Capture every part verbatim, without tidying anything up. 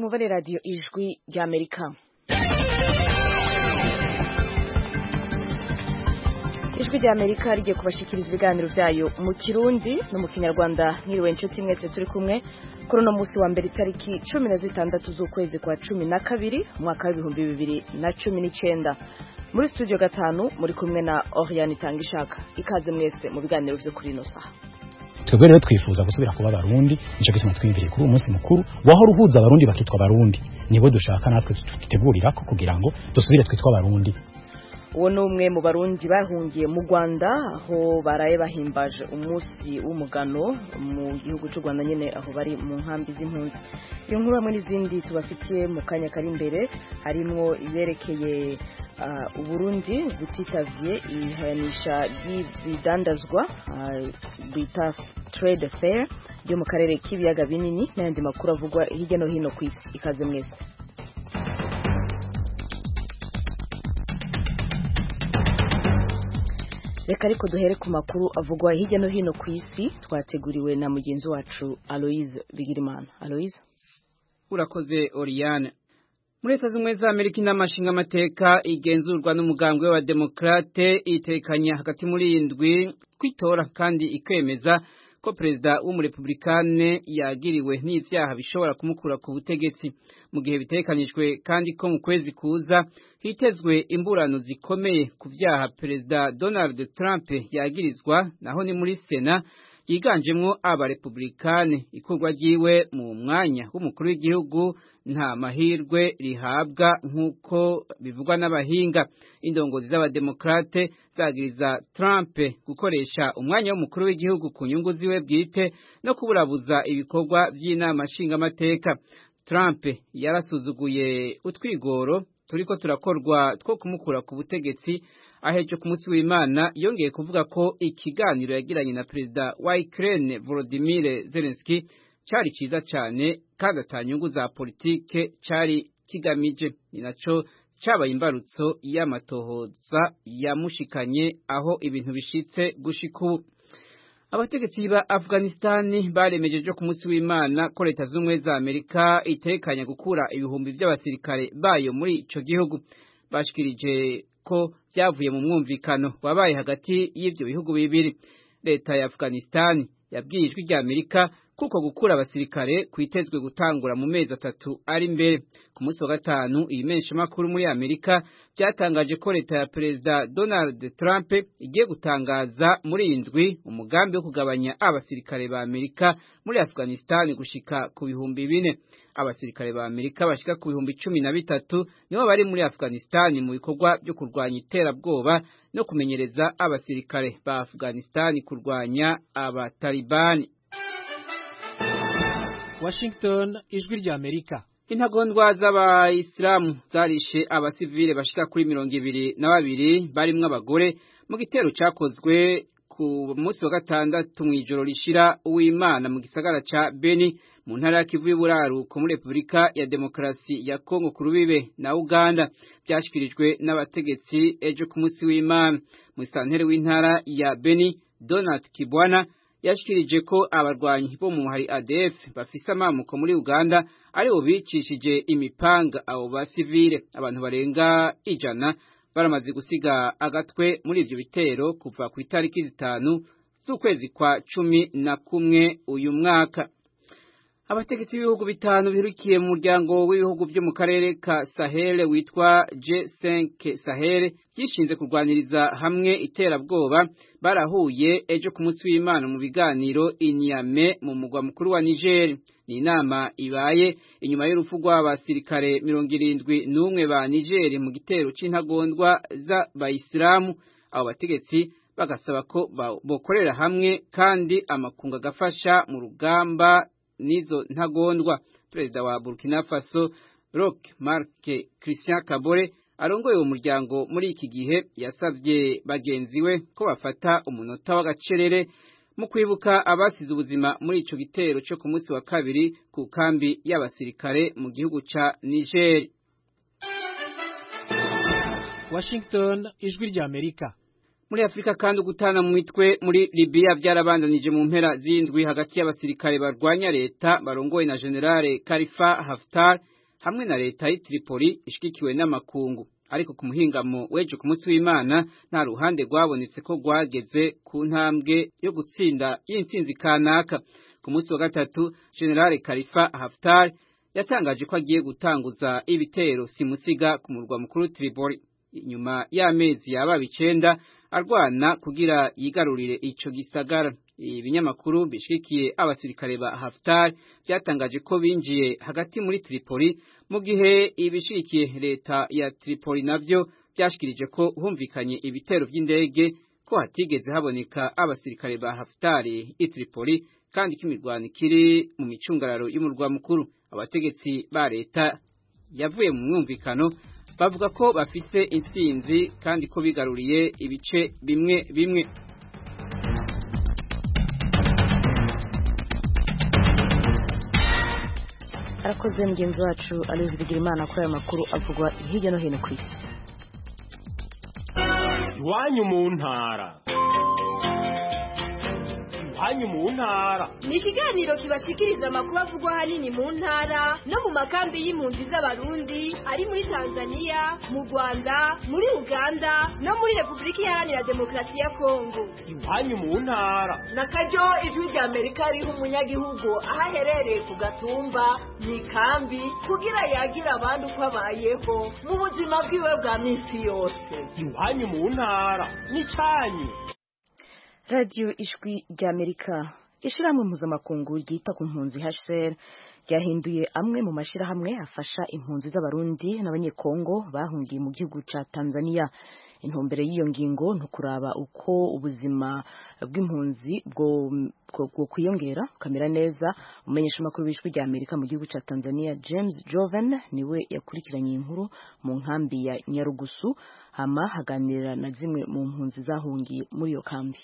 muvare radio ijwi ry'Amerika. Ijwi ry'Amerika rigiye kubashikiriza ibiganiro vyayo mu Kirundi no mu Kinyarwanda. Mwiriwe inshuti mwese turi kumwe kuri no musi wa mbere itariki cumi na zitandatu z'ukwezi kwa cumi na kabiri mwaka w'ibihumbi bibiri na cumi n'icenda. Muri studio gatanu muri kumwe na Oriane Tangishaka. Ikaze mwese mu biganiro vyo kuri no saha. Twebwe rero twifuza gusubira kuba Barundi, nico gituma twimviriye kuri umunsi mukuru wahora uhuza Abarundi bakitwa Barundi. Nibo dushaka natwe tutegurira ko kugira ngo dusubire twitwa Barundi. Uwo ni umwe mu Barundi bahungiye mu Rwanda aho baraye bahimbaje umunsi w'umugano mu gihugu cy'u Rwanda nyene aho bari mu nkambi z'impunzi. Iyo nkuru hamwe n'izindi tubafitiye mu kanya kari imbere harimo iyerekeye uh, Uburundi butitavye ihanisha ry'ibidandazwa uh, bita trade fair ryo mu karere k'ibiyaga binini n'andi makuru avugwa hirya no hino ku isi. Ikaze mwese. Reka ariko duhere ku makuru avugwa hirya no hino ku isi twateguriwe na mugenzi wacu Aloise Bigirimana. Aloise, urakoze Oriane. Muri Leta Zunze Ubumwe za Amerika n'amashinga amateka igenzurwa n'umugambwe wa Demokrate itekanya hagati muri indwi kwitora kandi ikemeza ko perezida w'umurepublikane yagiriwe n'ivyaha bishobora kumukura ku butegetsi. Mu gihe bitekanijwe kandi ko mu kwezi kuza hitezwe imburano zikomeye ku vyaha perezida Donald Trump yagirizwa, naho ni muri Sena yiganjemwo abarepublikane. Ikurwa ryiwe mu mwanya w'umukuru w'igihugu nta mahirwe rihabwa nk'uko bivugwa n'abahinga. Indongozi z'abademokrate zagiriza Trump gukoresha umwanya w'umukuru w'igihugu ku nyungu ziwe bwite no kuburabuza ibikorwa vy'inama nshingamateka. Trump yarasuzuguye utwigoro turiko turakorwa two kumukura ku butegetsi, aheje ku munsi w'Imana yongeye kuvuga ko ikiganiro yagiranye na perezida wa Ukraine Volodymyr Zelensky cari ciza cane kandi atanyungu za politike cari kigamije. Ni naco cabaye imbarutso y'amatohoza yamushikanye aho ibintu bishitse gushika ubu. Abategetsi ba Afghanistan baremejeje ku munsi w'Imana ko Leta Zunze Ubumwe za Amerika itekanya gukura ibihumbi by'abasirikare bayo muri ico gihugu. Bashikirije ko byavuye mu mwumvikano wabaye hagati y'ivyo bihugu bibiri. Leta ya Afghanistan yabwiye ijwi rya Amerika kuko gukura abasirikare kwitezwe gutangura mu mezi atatu ari imbere. Ku munsi wa gatanu ibimensha makuru muri Amerika byatangaje ko leta ya perezida Donald Trump igiye gutangaza muri indwi umugambi wo kugabanya abasirikare ba Amerika muri Afghanistan gushika ku bihumbi bine. Abasirikare ba Amerika bashika ku bihumbi cumi na bitatu nibo bari muri Afghanistan mu bikorwa byo kurwanya iterabwoba no kumenyereza abasirikare ba Afghanistan kurwanya abatalibani. Washington, ijwi rya Amerika. Intagondwa z'abayisilamu zarishe abasivile bashika kuri mirongo ibiri na babiri barimwo abagore mu gitero cakozwe ku munsi wa gatandatu mw'ijoro rishira uw'Imana mu gisagara ca Beni mu ntara ya Kivu y'Uburaruko muri Republika ya Demokarasi ya Kongo ku rubibe na Uganda. Byashikirijwe n'abategetsi ejo ku munsi w'Imana. Mu santere w'intara ya Beni, Donald Kibwana yashikirije ko abarwanyi bo mu hari A D F bafise amamuko muri Uganda ari bo bicishije imipanga abo basivile. Abantu barenga ijana baramaze gusiga agatwe muri ivyo bitero kuva ku itariki zitanu z'ukwezi kwa cumi na kumwe uyu mwaka. Abategetsi b'ibihugu bitanu birukiye mu muryango w'ibihugu byo mu karere ka Sahel witwa G cinq Sahel gishinze kurwaniriza hamwe iterabwoba barahuye ejo ku munsi w'Imana mu biganiro i Niamey mu mugwa mukuru wa Niger. Ni inama ibaye inyuma y'urupfu rw'abasirikare mirongo irindwi n'umwe ba Niger mu gitero c'intagondwa z'abayisilamu. Abo bategetsi bagasaba ko bokorera hamwe kandi amakunga agafasha mu rugamba nizo ntagondwa. Perezida wa Burkina Faso Roch Marc Christian Kabore arongoye uwo muryango muri iki gihe yasavye bagenzi we ko bafata umunota w'agacerere mu kwibuka abasize ubuzima muri ico gitero cyo ku munsi wa kabiri ku kambi y'abasirikare mu gihugu ca Niger. Washington, ijwi rya Amerika. Muri Afrika kandi gutana mu mitwe muri Libya byarabandanije mu mpera z'indwi hagati y'abasirikare barwanya leta barongoye na General Khalifa Haftar hamwe na leta y'i Tripoli ishigikiwe n'amakungu. Ariko ku muhingamo weje ku munsi w'Imana nta ruhande rwabonetse ko rwageze ku ntambwe yo gutsinda y'intsinzi kanaka. Ku munsi wa gatatu General Khalifa Haftar yatangaje ko agiye gutanguza ibitero simusiga ku murwa mukuru Tripoli inyuma y'amezi yaba bicenda arwana kugira yigarurire ico gisagara. Ibinyamakuru bishikiye abasirikare ba Haftar byatangaje ko binjiye hagati muri Tripoli mu gihe ibishikiye leta ya Tripoli navyo byashikirije ko humvikanye ibitero by'indege ko hatigeze haboneka abasirikare ba Haftar i Tripoli kandi kimirwano kiri mu micungararo y'umurwa mukuru. Abategetsi ba leta yavuye mu mwumvikano bavuga ko bafise intsinzi kandi ko bigaruriye ibice bimwe bimwe. Arakoze mugenzi wacu Aloys Bigirimana kuri aya makuru avugwa hirya no hino ku isi. Iwanyu mu ntara. Iwanyu mu ntara. Ni ikiganiro kibashikiriza amakuru avugwa hanini mu ntara no mu makambi y'impunzi z'abarundi ari muri Tanzania, mu Rwanda, muri Uganda no muri Republika Iharanira Demokarasi ya Kongo. Iwanyu mu ntara. Nakaryo ijwi rya Amerika riho umunyagihugu ahaherereye ku gatumba mu ikambi kugira yagira abandi uko abayeho mu buzima bwiwe bwa minsi yose. Iwanyu mu ntara ni cyanyu. Radio Ijwi rya Amerika ishirahamwe mpuzamakungu ryita ku mpunzi H C R ryahinduye amwe mu mashirahamwe afasha impunzi z'abarundi n'abanyekongo bahungiye mu gihugu ca Tanzania. Intumbere y'iyo ngingo ntukuraba uko ubuzima bw'impunzi bwo bwo kwiyongera kamera neza. Umenyesha makuru b'Ijwi rya Amerika mu gihugu ca Tanzania James Joven niwe yakurikiranye inkuru mu nkambi ya Nyarugusu hama haganira na zimwe mu mpunzi zahungiye muri iyo kambi.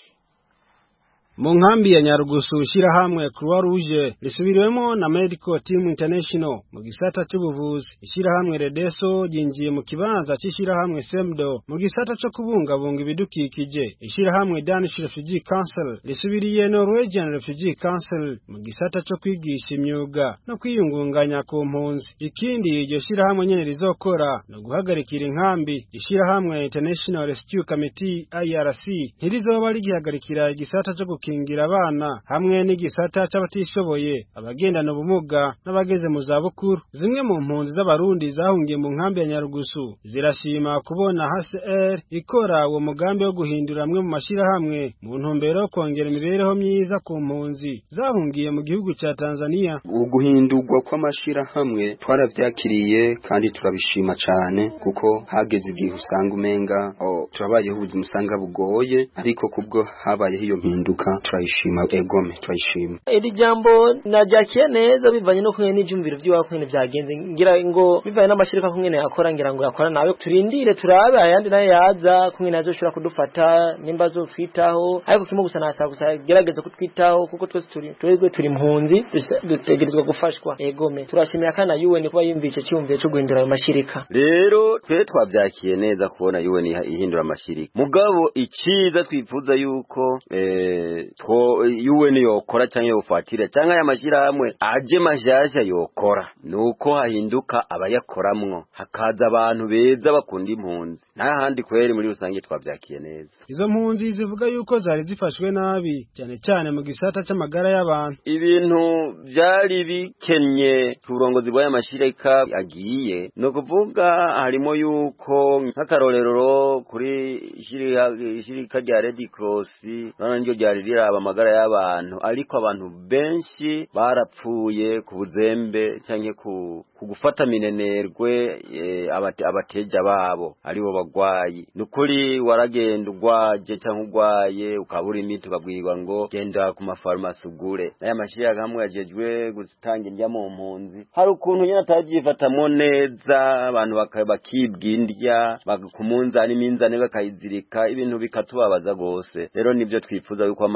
Mu nkambi ya Nyarugusu ishirahamwe Croix Rouge risubiriwemo na Medical Team International mu gisata cy'ubuvuzi. Ishirahamwe Redeso ryinjiye mu kibanza cy'ishirahamwe Semdo mu gisata cyo kubungabunga ibidukikije. Ishirahamwe Danish Refugee Council risubiriye Norwegian Refugee Council mu gisata cyo kwigisha imyuga no kwiyungunganya ku mpunzi. Ikindi iryo shirahamwe nyene rizokora no guhagarikira inkambi. Ishirahamwe International Rescue Committee I R C ntirizoba rigihagarikira igisata cyo kingira abana hamwe n'igisata c'abatishoboye abagendana ubumuga n'abageze mu za bukuru. Zimwe mu mpunzi z'abarundi zahungiye mu nkambi ya Nyarugusu zirashima kubona H C R ikora uwo mugambi wo guhindura amwe mu mashirahamwe mu ntumbero yo kongera imibereho myiza ku mpunzi zahungiye mu gihugu ca Tanzania. Uguhindurwa kw'amashirahamwe twaravyakiriye kandi turabishima cyane kuko hageze igihe usanga umenga oh, turabayeho ubuzima usanga bugoye, ariko kubwo habayeho iyo mpinduka turayishima egome turayishima. Iri jambo najakiye neza bivanye no kumwe n'ibyumviro by'uwakwene byagenze, ngira ngo bivanye n'amashirika kumwe yakora, ngira ngo yakora nawe turindire turabe ayandi nayo yaza kumwe nazo shobora kudufata nimba zo twitaho, ariko kimwe gusa nata gusa gerageza kutwitaho kuko twese turi twebwe turi impunzi dutegerezwa gufashwa. Egome turashimira kana U N kuba yumvice cyumviye cyo guhindura ayo mashirika. Rero twe twabyakiye neza kubona U N ihindura amashirika, mugabo iciza twifuza yuko eh two U N yokora cyangwa yofatira cyangwa yamashira hamwe aje mashasha yokora nuko hahinduka abayakoramwo hakaza abantu beza bakunda impunzi. Nta handi kweri muri rusange twabyakiye neza. Izo mpunzi zivuga yuko zari zifashwe nabi cyane cyane mu gisata cy'amagara y'abantu. Ibintu byari bikenye turongozi bwa yamashirika agiye no kuvuga harimo yuko nk'akarorero kuri ishirika rya Red Cross nanjye ryari riraba amagara y'abantu, ariko abantu benshi barapfuye ku buzembe cyangwa ku kugufata minenerwe e, abate, abateja babo aribo bagwayi. Nukuri waragenda ugwaje cyangwa ugwaye ukabura imiti ukabwirwa ngo genda ku mafarmasi ugure. Naya mashira hamwe yajejwe gutanga indya mu mpunzi, hari ukuntu nyine atagifatamo neza, abantu bakibwindya bakakumunza n'iminzane bakayizirika, ibintu bikatubabaza gose. Rero nibyo twifuza yuko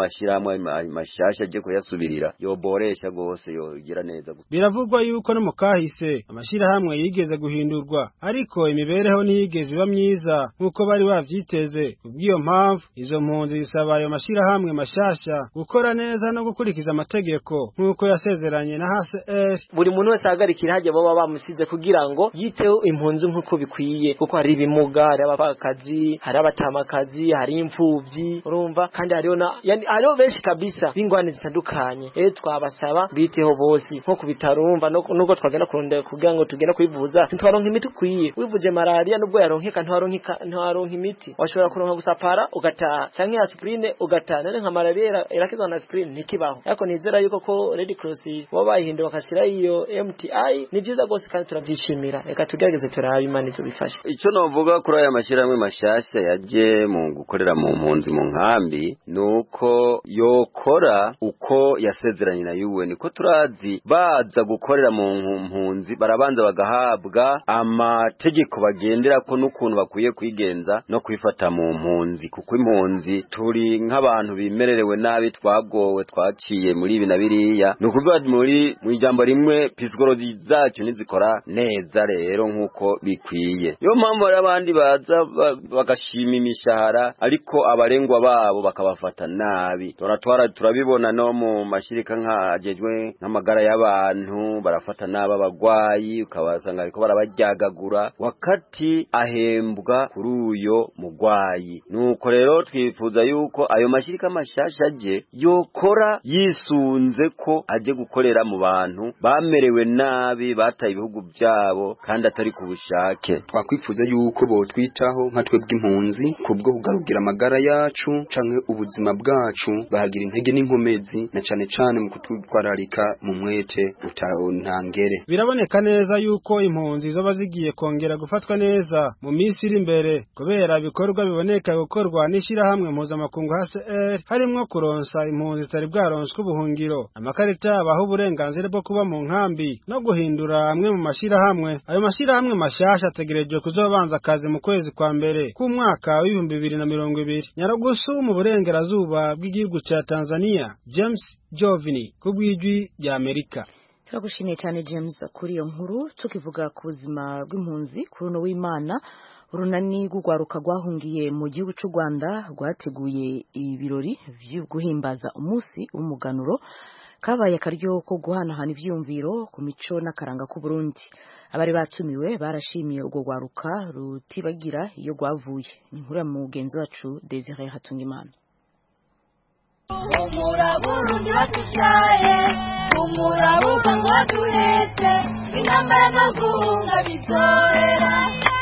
mashiramwe mashasha je kuyasubirira yoboresha gose yogira neza. Biravugwa yuko no mukahise amashirahamwe yigeze guhindurwa ariko imibereho ntiyigeze iba myiza nkuko bari bavyiteze. Kubwiyo mpamvu izo mpunzi zisaba ayo mashirahamwe mashasha gukora neza no gukurikiza amategeko nkuko yasezeranye na H C R. Buri muntu wese ahagarikira haje baba bamusize kugira ngo yiteho impunzi nkuko bikwiye, kuko hari ibimuga, hari abapakazi, hari abatamakazi, hari imfuvyi, urumva, kandi hariho na yani hariho benshi kabisa bingwane zitandukanye. Eh twabasaba biteho bose nko kubitarumva nuko twagenda kurondera kugira ngo tugenda kwivuza ntwaronka imiti kwiye. Wivuje malaria nubwo yaronkeka ntwaronkeka ntwaronka imiti, washobora kuronka gusapara ugata canke aspirine ugata, none nka malaria irakizwa na aspirine ntikibaho. Yako nizera yuko ko Red Cross bo bayihinda bakashira iyo M T I ni byiza gose kandi turabyishimira. Reka tugerageze turabe Imana izobifasha. Ico novuga kuri aya mashiramwe mashasha yaje mu gukorera mu mpunzi mu nkambi nuko yokora uko yasezeranye na U N. Ko turazi baza gukorera mu mpunzi barabanza bagahabwa amategeko bagendera ko n'ukuntu bakwiye kwigenza no kwifata mu mpunzi, kuko impunzi turi nk'abantu bimererewe nabi, twagowe, twaciye muri ibi na biriya. Nukuvuga muri mu ijambo rimwe psychology zacu nizikora neza rero nkuko bikwiye. Yo mpamvu ari abandi baza bagashima imishahara ariko abarengwa babo bakabafata nabi. Turatwara turabibona no mu mashirika nkajejwe n'amagara y'abantu, barafata nabi abagwayi ukabasanga ariko barabaryagagura wakati ahembwa kuri uyo mugwayi. Nuko rero twifuza yuko ayo mashirika mashasha aje yokora yisunze ko aje gukorera mu bantu bamerewe nabi, bataye ibihugu byabo kandi atari ku bushake. Twakwifuza yuko bo twitaho nka twebwe impunzi kubwo kugarugira amagara yacu canke ubuzima bwacu, bahagira intege n'inkomezi na cane cane mu kutwararika mu mwete utantangere. Biraboneka neza yuko impunzi zoba zigiye kongera gufatwa neza mu minsi iri imbere kubera bikorwa biboneka gukorwa n'ishirahamwe mpuzamakungu H C R, harimwo kuronsa impunzi zitari bwaronswe ubuhungiro amakarita abaho uburenganzira bwo kuba mu nkambi no guhindura amwe mu mashirahamwe. Ayo mashirahamwe mashasha ategerejwe kuzobanza akazi mu kwezi kwa mbere ku mwaka w'ibihumbi bibiri na mirongo ibiri. Nyarugusu mu burengerazuba bw'igihugu ca Tanzania, James Jovini kubwijwi rya Amerika. Turagushimiye cyane James kuri iyo nkuru. Tukivuga ku buzima bw'impunzi kuri no w'Imana, urunani rw'ugwaruka rwahungiye mu gihugu cy'u Rwanda rwateguye ibirori byo guhimbaza umunsi w'umuganuro kabaye akaryo ko guhanahana ivyumviro ku mico n'akaranga ku Burundi. Abari batumiwe barashimiye ubwo gwaruka rutibagira iyo gwavuye. Ni nkuru ya mugenzi wacu Desire Hatungimana. Umuraburundi batushaye, umurabuka ngo turetse, intambara zo guhunga bitorera.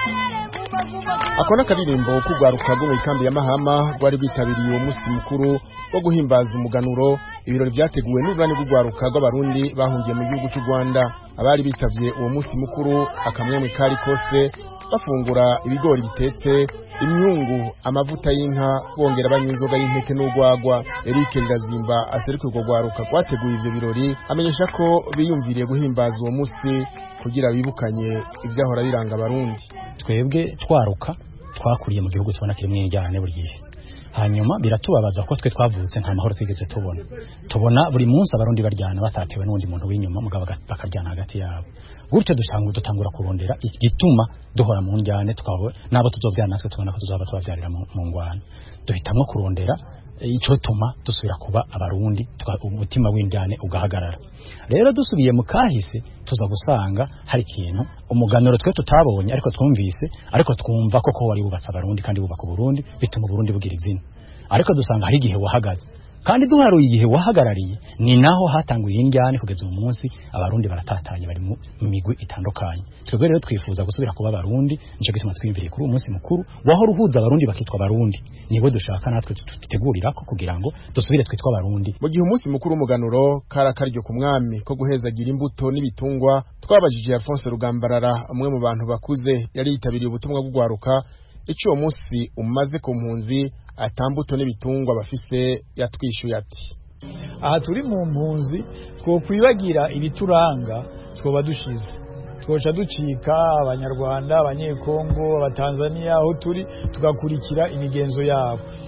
Akona karirimbo kugwaruka rwo mu kambi ya Mahama rwari bitabiriye uwo munsi mukuru wo guhimbaza umuganuro. Ibirori byateguwe n'urunani rw'ugwaruka rw'abarundi bahungiye mu gihugu cy'u Rwanda. Abari bitavye uwo munsi mukuru akamwemwe kari kose, bafungura ibigori bitetse, imyungu, amavuta y'inka, bongera banywa inzoga y'impeke n'ugwagwa. Eric Ndazimba aseruka urwo gwaruka rwateguye ivyo birori amenyesha ko biyumviriye guhimbaza uwo munsi kugira bibukanye ivyahora biranga abarundi. Twebwe twaruka twakuriye mu gihugu tubona kirimwe njyane buryiye, hanyuma biratubabaza ko twe twavutse nta mahoro twigeze tubona tubona buri munsi abarundi baryana batatewe n'undi muntu w'inyuma mugabo bakaryana hagati yabo. Gutyo dusanga dutangura kurondera igituma duhora mu njyane, twawe nabo tuzobyana natwe tubona ko tuzaba twabyarira mu ngwana. Duhitamwe kurondera ico tuma dusubira kuba abarundi, umutima w'injyane ugahagarara. Rero dusubiye mu kahise tuza gusanga hari ikintu umuganuro twe tutabonye ariko twumvise, ariko twumva ko ko wari bubatsa abarundi kandi bubaka Burundi, bituma Burundi bugira izina. Ariko dusanga hari igihe wahagaze kandi duharuye igihe wahagarariye, ni naho hatanguye injyane kugeza uyu munsi abarundi baratatanye bari mu migwi itandukanye. Twebwe rero twifuza gusubira kuba abarundi, nico gituma twimviriye kuri umunsi mukuru waho ruhuza abarundi bakitwa abarundi. Nibo dushaka natwe tutegurira ko kugira ngo dusubire twitwa abarundi. Mu gihe umunsi mukuru umuganuro karakaryo ku mwami ko guhezagira imbuto n'ibitungwa, twabajije Alphonse Rugambarara, umwe mu bantu bakuze yari yitabiriye ubutumwa bw'ugwaruka, ico uwo munsi umaze ku mpunzi atambuto n'ibitungwa bafise. Yatwishuye ati: aha turi mu mpunzi twokwibagira ibituranga twoba dushize, twoca ducika abanyarwanda, abanyekongo, abatanzania aho turi tugakurikira imigenzo yabo.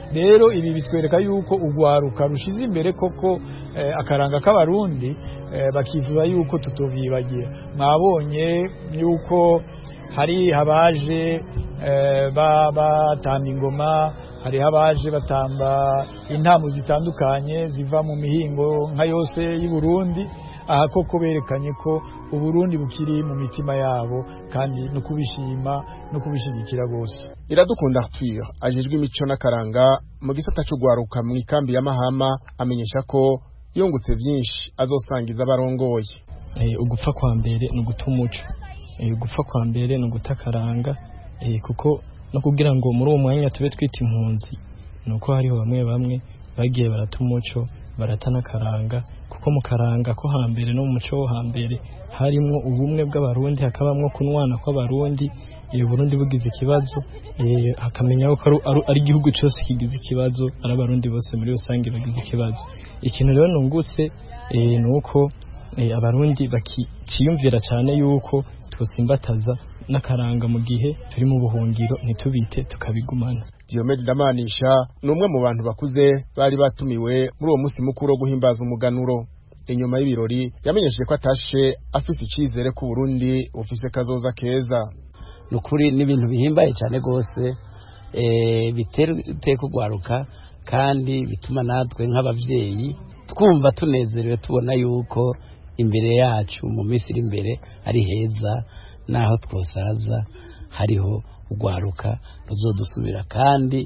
rero ibi bitwereka yuko ugwaruka rushize imbere koko eh, akaranga k'abarundi eh, bakifuza yuko tutovyibagira. Mwabonye yuko hari habaje eh, batamba ingoma, hari habaje batamba intambo zitandukanye ziva mu mihingo nka yose y'u Burundi. Aha koko berekanye ko Uburundi bukiri mu mitima yabo kandi no kubishima no kubishigikira gose. Iradukunda Arthur ajejwe imico n'akaranga mu gisata c'ugwaruka mu ikambi ya Mahama amenyesha ko yungutse vyinshi azosangiza abarongoye. Eh, ugupfa kwa mbere no gutumuco, eh, ugupfa kwa mbere no gutakaranga, eh, kuko no kugira ngo muri uwo mwanya tube twita impunzi nuko hariho bamwe bamwe bagiye baratumuco baratana karanga, kuko mu karanga ko hambere no mu muco wo hambere harimo ubumwe bw'abarundi, hakabamwo kunwana kw'abarundi. Iyo Burundi bugize ikibazo eh, hakamenya ko ari igihugu cyose kigize ikibazo, ari abarundi bose muri rusange bagize ikibazo. Ikintu rero nungutse eh, nuko eh, abarundi bakiciyumvira cyane yuko twosimbataza n'akaranga mu gihe turi mu buhungiro ntitubite tukabigumana. Diomede Ndamanisha numwe mu bantu bakuze bari batumiwe muri uwo musi mukuru wo guhimbaza umuganuro. Inyuma y'ibirori yamenyesheje ko atashe afise icizere ku Burundi ufise kazoza keza. Nukuri n'ibintu bihimbaye cyane gose eh bitera kugwaruka kandi bituma natwe nk'abavyeyi twumva tunezerewe tubona yuko imbere yacu mu minsi iri imbere ari heza, naho twosaza hariho ugwaruka ruzodusubira kandi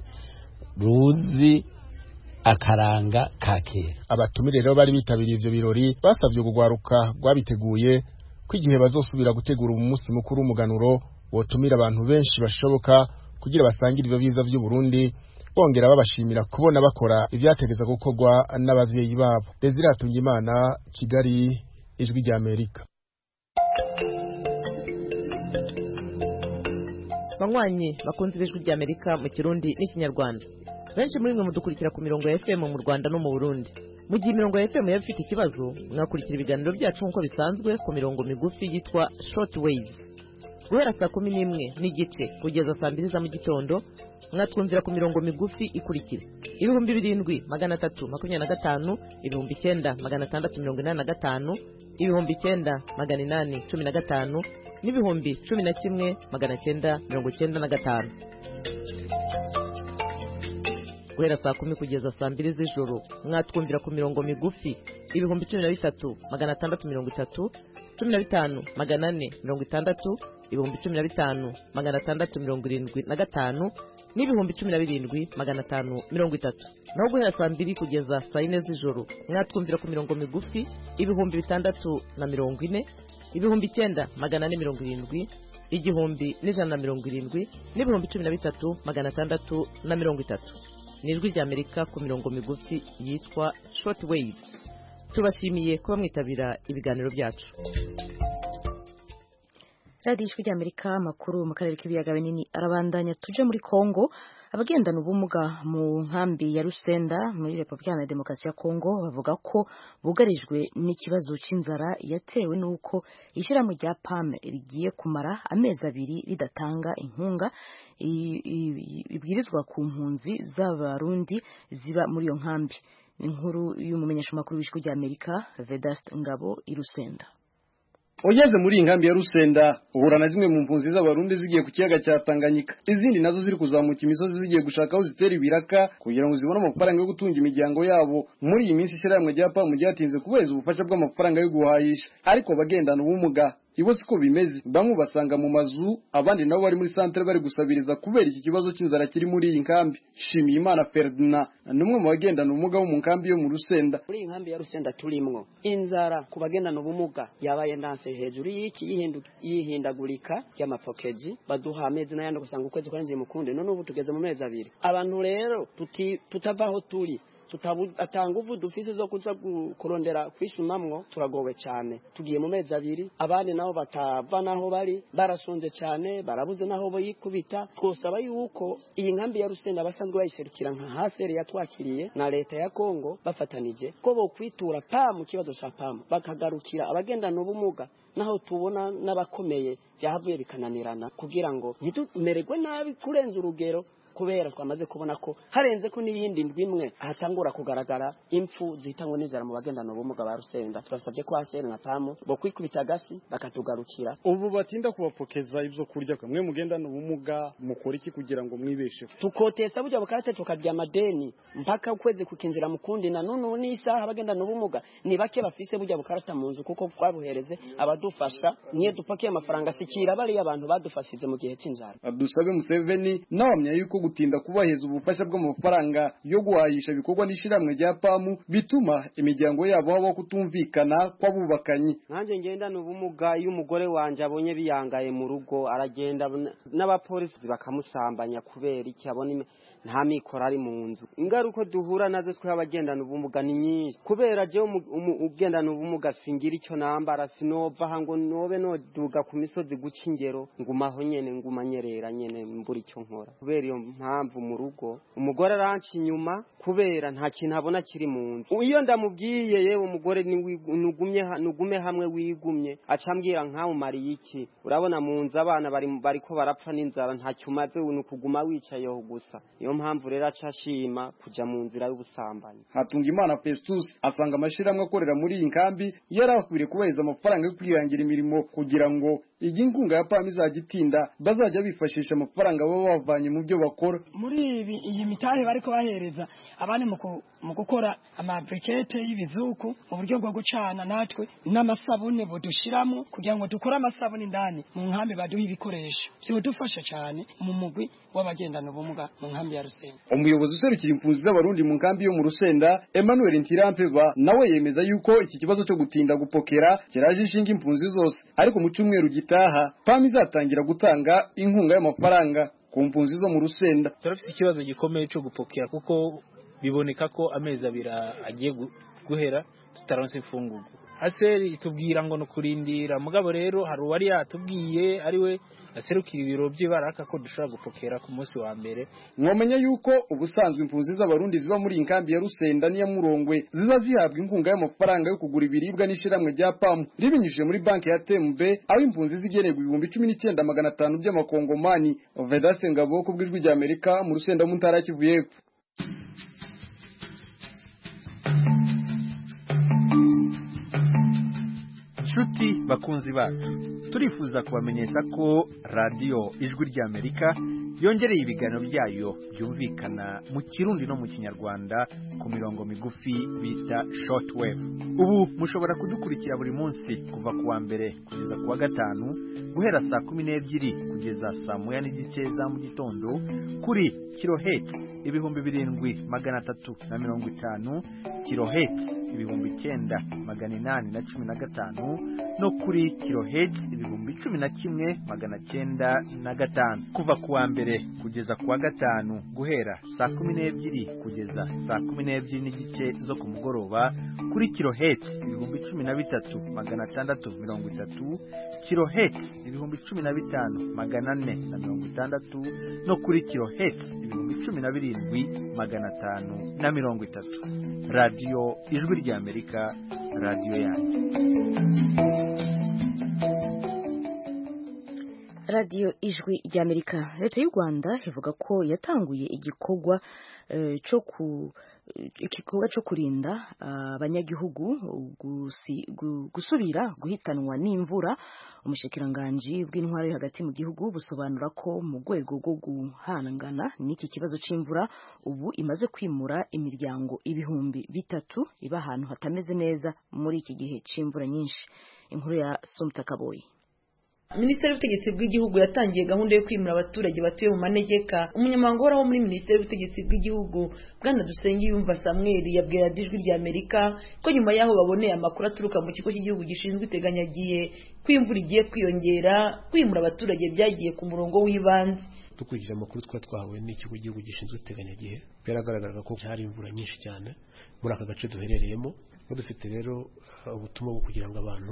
ruzi akaranga kakera. Abatumire rero bari bitabiriye ivyo birori basavye kugwaruka gwabiteguye ko igihe bazosubira gutegura umunsi mukuru w'umuganuro wotumira abantu benshi bashoboka kugira basangire ivyo biza vy'u Burundi, bongera babashimira kubona bakora ivyategeza gukorwa n'abavyeyi babo. Desire Hatungimana, Kigali, Ijwi rya Amerika. Banywanyi bakunze Ijwi rya Amerika mu Kirundi n'Ikinyarwanda, benshi muri mwe mudukurikira ku mirongo ya F M mu Rwanda no mu Burundi. Mu gihe mirongo ya F M yabifite ikibazo, mwakurikira ibiganiro byacu nkuko bisanzwe ku mirongo migufi yitwa short waves. Guhera saa kumi n'imwe n'igice kugeza saa mbiri za mu gitondo, mwatwumvira ku mirongo migufi ikurikira: ibihumbi birindwi magana atatu makumyabiri na gatanu, ibihumbi icyenda magana atandatu mirongo inani na gatanu, ibihumbi icyenda magana inani cumi na gatanu, n'ibihumbi cumi na kimwe magana cyenda mirongo cyenda na gatanu. Guhera saa kumi kugeza saa mbiri z'ijoro, mwatwumvira ku mirongo migufi ibihumbi cumi na bitatu magana atandatu mirongo itatu, cumi na bitanu magana ane mirongo itandatu, ibihumbi cumi na bitanu magana atandatu mirongo irindwi na gatanu, n'ibihumbi cumi na birindwi magana atanu mirongo itatu. Naho guhera saa mbiri kugeza saa yine z'ijoro, mwatwumvira ku mirongo migufi ibihumbi bitandatu na mirongo ine, ibihumbi icyenda magana ane mirongo irindwi, igihumbi n'ijana na mirongo irindwi, n'ibihumbi cumi na bitatu magana atandatu na mirongo itatu. Ni Ijwi rya Amerika ku mirongo migufi yitwa short waves. Tubashimiye kuba mwitabira ibiganiro byacu. Radio Ijwi rya Amerika, makuru mu karere k'ibiyaga binini arabandanya. Tuje muri Kongo. Abagendana ubumuga mu nkambi ya Rusenda muri Repubulika ya Demokarasi ya Kongo bavuga ko bugarijwe n'ikibazo c'inzara yatewe nuko ishyirahamwe rya P A M rigiye kumara amezi abiri ridatanga inkunga ibwirizwa ku mpunzi z'abarundi ziba muri iyo nkambi. Inkuru y'umumenyeshamakuru w'Ijwi rya Amerika Vedaste Ngabo i Rusenda. Ugeze muri inkambi ya Rusenda uhura na zimwe mu mpunzi z'abarundi zigiye ku kiyaga cya Tanganyika, izindi nazo ziri kuzamuka imisozi zigiye gushaka aho zitera ibiraka kugira ngo zibone amafaranga yo gutunga imiryango yabo. Muri iyi minsi ishyirahamwe rya P A M ryatinze kubeza ubufasha bw'amafaranga yo guhahisha, ariko bagendana ubumuga ibo siko bimeze. Bamwe basanga mu mazu, abandi nabo bari muri centre bari gusabiriza kubera iki kibazo cy'inzara kiri muri iyi nkambi. Shimiyimana Ferdinand numwe mu bagendana ubumuga bo mu nkambi yo mu Rusenda. Muri iyi nkambi ya Rusenda turimwo inzara ku bagendana ubumuga yabaye ndanse hejuru y'iki yihindagurika y'amapokeji baduha amezi n'ayandi gusanga ukwezi kwarenze mukunde, none ubu tugeze mu mezi abiri. Abantu rero tuti tutavaho turi atanga uvu dufise zo kuza kurondera kwishumamwo, turagowe cyane. Tugiye mu mezi abiri, abandi naho batava naho bari barasonze cyane, barabuze naho boyikubita. Twosaba yuko iyi nkambi ya Rusenda basanzwe bayiserukira nka haseri yatwakiriye na leta ya Kongo bafatanije ko bo kwitura P A M mu kibazo cya P A M bakagarukira abagendana ubumuga, naho tubona n'abakomeye byahavuye bikananirana kugira ngo ntitumererwe nabi kurenza urugero. kubera twamaze kubona ko harenze ko n'iyindi ndwi imwe hatangura kugaragara impfu zihitanywe n'inzara mu bagendana ubumuga ba Rusenda. Twasabye ko hasere na pamu bo kwikubita agasi bakatugarukira. Ubu batinda kubapokeza ivyo kurya kamwe mugendana ubumuga mukora iki kugira ngo mwibeshe? Tukotesa burya bukarate tukabya amadeni mpaka ukwezi kukinjira mukundi na none n'isaha abagendana ubumuga ni bake bafise burya bukarata mu nzu kuko twabuhereze abadufasha niye dupakiye amafaranga sikira bari abantu badufashije mu gihe cy'inzara. Dusabe Museveni nawamya yuko gutinda kubaheza ubufasha bw'amafaranga yo guhayisha ibikorwa n'ishiramwe rya pamu bituma imiryango yabo habo kutumvikana kw'abubakanye. Nanje ngendana ubumuga iyo umugore wanje abonye biyangaye mu rugo aragenda n'abapolisi bakamusambanya kubera iki abona nta mikoro ari mu nzu. Ingaruko duhura nazo twe abagendana ubumuga ni nyinshi kubera je ugendana ubumuga singira icyo nambara sinova hango nobe no duga ku misozi guca ingero ngumaho nyene ngumanyerera nyene mbura icyo nkora kubera iyo mpamvu mu rugo umugore aranci inyuma kubera nta kintu abona kiri mu nzu. Iyo ndamubwiye yewe umugore nugumye nugume hamwe wigumye acambwira nkawe mariye iki urabona mu nzu abana bari bariko barapfa n'inzara nta cyumaze unukuguma wicayeho gusa. Iyo mpamvu rero acashima kuja mu nzira y'ubusambanyi. Hatungimana Festus asanga amashiramwe akorera muri iyi nkambi yarakwiriye kubaheza amafaranga yo kwirangira imirimo kugira ngo iyi nkunga ya pamu izagitinda bazajya bifashisha amafaranga baba bavanye mu byo bakora. Muri ibi iyi mitahe bariko bahereza abane mu gukora amabrikete y'ibizuku mu buryo bwo gucana natwe n'amasabune bodushiramo kugira ngo dukore amasabune ndani mu nkambi baduha ibikoresho byo dufasha cyane mu mugwi w'abagendana ubumuga mu nkambi ya Rusenda. Umuyobozi userukira impunzi z'abarundi mu nkambi yo mu Rusenda Emmanuel Ntirampeba nawe yemeza yuko iki kibazo cyo gutinda gupokera kiraje ishinga impunzi zose ariko mu cyumweru gitaha pamu izatangira gutanga inkunga y'amafaranga ku mpunzi zo mu Rusenda. Turafite ikibazo gikomeye cyo gupokera kuko biboneka ko amezi abira agiye guhera tutaronse imfungugu. Aseri itubwira ngo no kurindira mugabo rero hari uwari yatubwiye ari we aserukira ibiro by'ibaraka ko dushobora gupokera ku munsi wa mbere. Mwomenya yuko ubusanzwe impunzi z'abarundi ziba muri inkambi ya Rusenda n'iya Murongwe ziza zihabwa inkunga y'amafaranga yo kugura ibiribwa n'ishiramwe rya pamu ribinyujije muri banki ya T M B aho impunzi zigenerwa ibihumbi cumi n'icyenda magana atanu by'amakongomani. Vedaste Ngabo ku bw'ijwi rya Amerika mu Rusenda mu ntara ya Kivu y'Epfo. Shuti bakunzi bacu turifuza kubamenyesha ko radio Ijwi rya Amerika yongereye ibiganiro byayo byumvikana mu Kirundi no mu Kinyarwanda ku mirongo migufi bita shortwave. Ubu mushobora kudukurikira buri munsi kuva kuwa mbere kugeza kuwa gatanu guhera saa kumi n'ebyiri kugeza saa moya n'igice za mu gitondo kuri kilohertz ibihumbi birindwi magana atatu na mirongo itanu, kilohertz ibihumbi icyenda magana inani na cumi na gatanu no kuri kilohertz ibihumbi cumi na kimwe magana cyenda na gatanu kuva kuwa mbere kugeza kuwa gatanu guhera saa kumi n'ebyiri kugeza saa kumi n'ebyiri n'igice zo ku mugoroba kuri kilohertz ibihumbi cumi na bitatu magana atandatu mirongo itatu, kilohertz ibihumbi cumi na bitanu magana ane na mirongo itandatu no kuri kilohertz ibihumbi cumi na birindwi magana atanu na mirongo itatu. Radio Ijwi rya Amerika, radio yanyu. Radio Ijwi rya Amerika. Leta y'u Rwanda ivuga ko yatanguye igikorwa uh, cyo ku igikorwa cyo kurinda abanyagihugu uh, gusubira guhitanwa n'imvura. Umushikiranganje bw'intwaro yo hagati mu gihugu busobanura ko mu rwego rwo guhangana n'iki kibazo c'imvura ubu imaze kwimura imiryango ibihumbi bitatu iba ahantu hatameze neza muri iki gihe c'imvura nyinshi. Inkuru ya Somta Kaboyi. Minisiteri y'Ubutegetsi bw'Igihugu yatangiye gahunda yo kwimura abaturage batuye mu manegeka. Umunyamabanga uhoraho muri Minisiteri y'Ubutegetsi bw'Igihugu Bwana Dusengiyumva Samuel yabwiye Ijwi rya Amerika ko nyuma yaho baboneye amakuru aturuka mu kigo cy'igihugu gishinzwe iteganyagihe ko imvura igiye kwiyongera, kwimura abaturage byagiye ku murongo w'ibanze. Dukurikije amakuru twa twahawe n'ikigo cy'igihugu gishinzwe iteganyagihe byaragaragara ko hari imvura nyinshi cyane muri aka gace duherereyemo. Dufite rero ubutumwa bwo kugira ngo abantu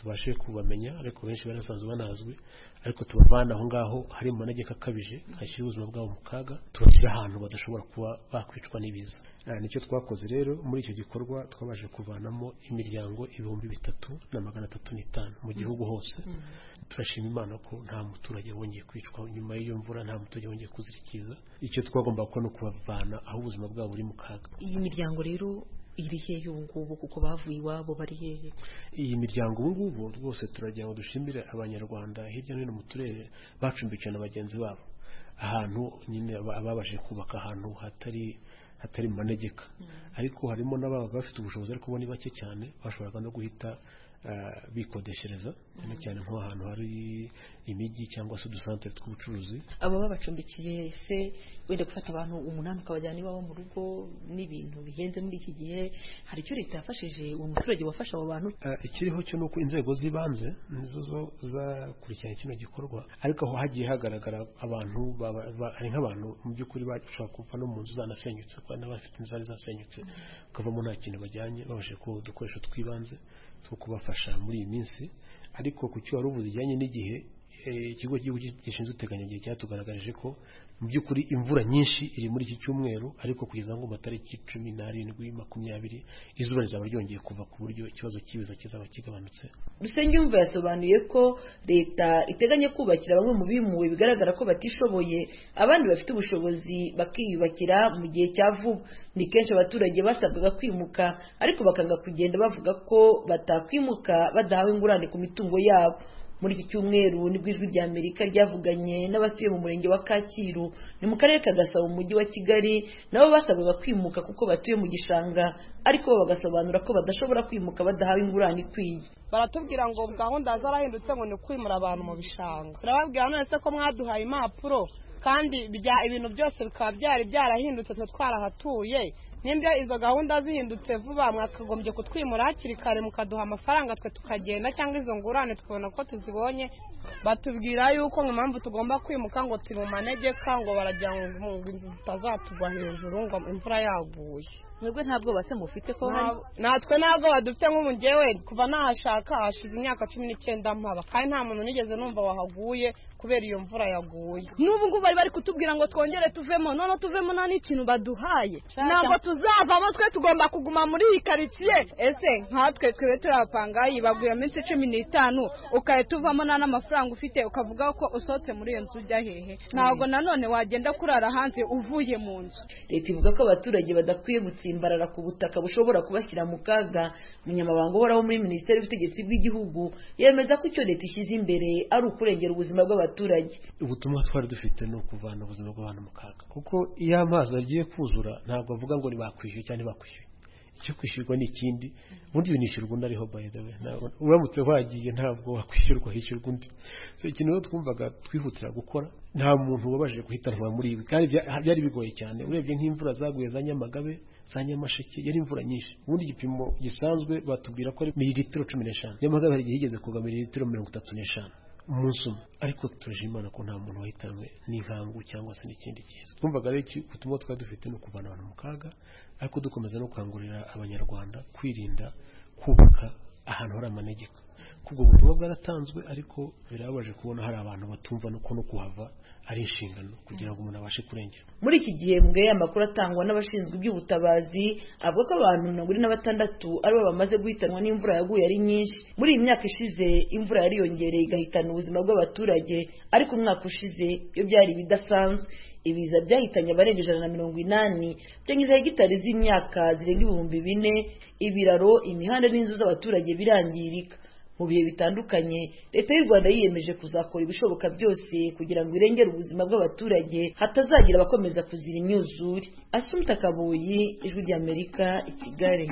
tubashe kubamenya ariko benshi barasanzwe banazwi ariko tubavana aho ngaho hari mu manegeka akabije hashyira ubuzima bwabo mu kaga tubashyira ahantu badashobora kuba bakwicwa n'ibiza. Nicyo twakoze rero muri icyo gikorwa twabaje kuvanamo imiryango ibihumbi bitatu na magana atatu n'itanu mu gihugu hose. Turashima Imana ko nta muturage wongeye kwicwa nyuma y'iyo mvura, nta muturage wongeye kuzirikiza. Icyo twagomba gukora no kubavana aho ubuzima bwabo buri mu kaga. Iyi miryango rero iri hehe ubu ngubu kuko bavuye iwabo bari hehe? Iyi miryango ubu ngubu rwose turagira ngo dushimire abanyarwanda hirya no hino mu turere bacumbikiwe na bagenzi babo ahantu nyine ababaje kubaka ahantu hatari hatari mu manegeka. Ariko harimo n'ababa bafite ubushobozi ariko bo ni bake cyane bashoboraga no guhita bikodeshereza cyane cyane nko ahantu hari imijyi cyangwa se udusantere tw'ubucuruzi. Aba babacumbikiye se wenda gufata abantu umunani ukabajyana iwabo mu rugo n'ibintu bihenze muri iki gihe, hari icyo leta yafashije uwo muturage wafasha abo bantu? Ikiriho cyo nuko inzego z'ibanze nizo zo zakurikirana kino gikorwa, ariko aho hagiye hagaragara abantu ari nk'abantu mu by'ukuri bashobora kuva no mu nzu zanasenyutse kuko n'abafite inzu zari zasenyutse ukavamo nta kintu bajyanye, babashe kuba udukoresho tw'ibanze two kubafasha muri iyi minsi. Ariko ku cyo wari uvuze ijyanye n'igihe, ikigo cy'igihugu gishinzwe iteganyagihe cyatugaragarije ko mu by'ukuri imvura nyinshi iri muri iki cyumweru, ariko kugeza ngo matariki cumi n'arindwi makumyabiri izuba rizaba ryongeye kuva ku buryo ikibazo cy'ibiza kizaba kigabanutse. Dusengiyumva yasobanuye ko leta iteganya kubakira bamwe mu bimuwe bigaragara ko batishoboye, abandi bafite ubushobozi bakiyubakira mu gihe cya vuba. Ni kenshi abaturage basabwaga kwimuka ariko bakanga kugenda bavuga ko batakwimuka badahawe ingurane ku mitungo yabo. Muri iki cyumweru nibwo Ijwi rya Amerika ryavuganye n'abatuye mu murenge wa Kacyiru ni mu karere ka Gasabo mu mujyi wa Kigali, nabo basabwaga kwimuka kuko batuye mu gishanga ariko bo bagasobanura ko badashobora kwimuka badahawe ingurane ikwiye. Baratubwira ngo gahunda zarahindutse ngo ni kwimura abantu mu bishanga. Turababwira none se ko mwaduhaye impapuro kandi ibintu byose bikaba byari byarahindutse twe twarahatuye, nimba izo gahunda zihindutse vuba mwakagombye kutwimura hakiri kare mukaduha amafaranga twe tukagenda, cyangwa izo ngurane tukabona ko tuzibonye. Batubwira yuko impamvu tugomba kwimuka ngo turi mu manegeka, ngo baragira ngo inzu zitazatugwa hejuru ngo imvura yaguye. Mwebwe ntabwo base mufite ko hari? Natwe ntabwo badufite nk'umujyewe kuva nahashaka hashize imyaka cumi n'icyenda mpaba, kandi nta muntu nigeze numva wahaguye kubera iyo mvura yaguye. N'ubu ngubu bari bari kutubwira ngo twongere tuvemo, none tuvemo nta n'ikintu baduhaye. Ntabwo tuzavamo, twe tugomba kuguma muri iyi karitsiye. Ese nkatwe twe turapangayi baguye minsi cumi n'itanu ukaye tuvamo nta n'amafaranga ufite ukavuga ko usohotse muri iyo nzu ujya hehe? Ntabwo nanone wagenda kurara hanze uvuye mu nzu. Leta ivuga ko abaturage badakwiye gutsimbarara ku butaka bushobora kubashyira mu kaga. Umunyamabanga uhoraho muri Minisiteri y'Ubutegetsi bw'Igihugu yemeza ko icyo leta ishyize imbere ari ukurengera ubuzima bw'abaturage. Ubutumwa twari dufite no kuvana ubuzima bw'abantu mu kaga, kuko iyo amazi agiye kuzura ntabwo avuga ngo ntibakwishyuye cyangwa ntibakwishyuye. Icyo kwishyurwa ni ikindi, ubundi binishyurwa undi ariho by the way. Uramutse wagiye ntabwo wakwishyurwa, hishyurwa undi. So ikintu twumvaga twihutira gukora, nta muntu wabashije guhitanwa muri ibi kandi byari bigoye cyane. Urebye nk'imvura zaguye za Nyamagabe, za Nyamasheke, yari imvura nyinshi. Ubundi igipimo gisanzwe batubwira ko ari mililitiro cumi n'eshanu. Nyamagabe hari igihe higeze kuva mililitiro mirongo itatu n'eshanu umunsi umwe, ariko turaje Imana ko nta muntu wahitanwe n'inkangu cyangwa se n'ikindi kiza. Twumvaga rero ubutumwa twari dufite no kuvana abantu mu kaga, ariko dukomeza no gukangurira abanyarwanda kwirinda kubaka ahantu hari amanegeka. Kubwo butumwa bwaratanzwe, ariko birabaje kubona hari abantu batumva no no kuhava ari inshingano kugira ngo umuntu abashe kurengera. Muri iki gihe mbwe amakuru atangwa n'abashinzwe iby'ubutabazi avuga ko abantu mirongo ine na batandatu aribo bamaze guhitanwa n'imvura yaguye ari nyinshi. Muri iyi myaka ishize imvura yariyongereye igahitana ubuzima bw'abaturage, ariko umwaka ushize byo byari bidasanzwe. Ibiza byahitanye abarenga ijana na mirongo inani byangiza hegitari z'imyaka zirenga ibihumbi bine, ibiraro, imihanda n'inzu z'abaturage birangirika. Mu bihe bitandukanye leta y'u Rwanda yiyemeje kuzakora ibishoboka byose kugira ngo irengere ubuzima bw'abaturage hatazagira abakomeza kuzira imyuzure. Asumta Kabuyi, Ijwi rya Amerika, i Kigali.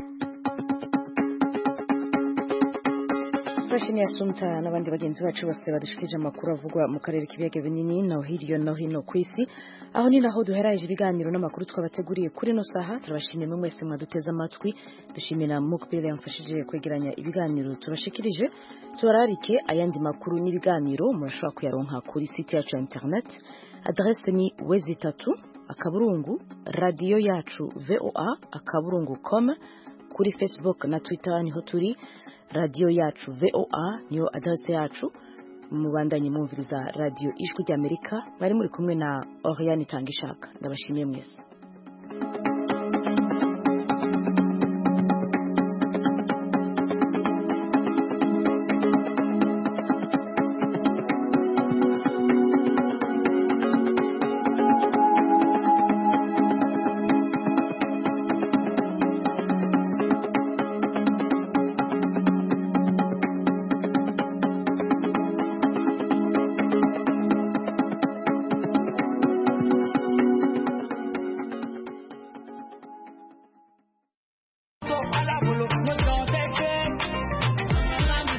Turashimiye Asumta n'abandi bagenzi bacu bose badushikije amakuru avugwa mu karere k'ibiyaga binini no hirya no hino ku isi. Aho ni naho duheraje ibiganiro n'amakuru twabateguriye kuri no saha. Turabashimiye mwe mwese mwaduteze amatwi. Dushimira Mukbele yamfashije kwegeranya ibiganiro tubashikirije. Turararike ayandi makuru n'ibiganiro murashobora kuyaronka kuri site yacu ya internet. Adresse ni wezi tatu akaburungu radio yacu voa akaburungu com. kuri Facebook na Twitter niho turi, radio yacu V O A niyo adresse yacu. Mubandanye mwumviriza radio Ijwi ry'Amerika, bari muri kumwe na Oriane Tangishaka. Ndabashimiye mwese.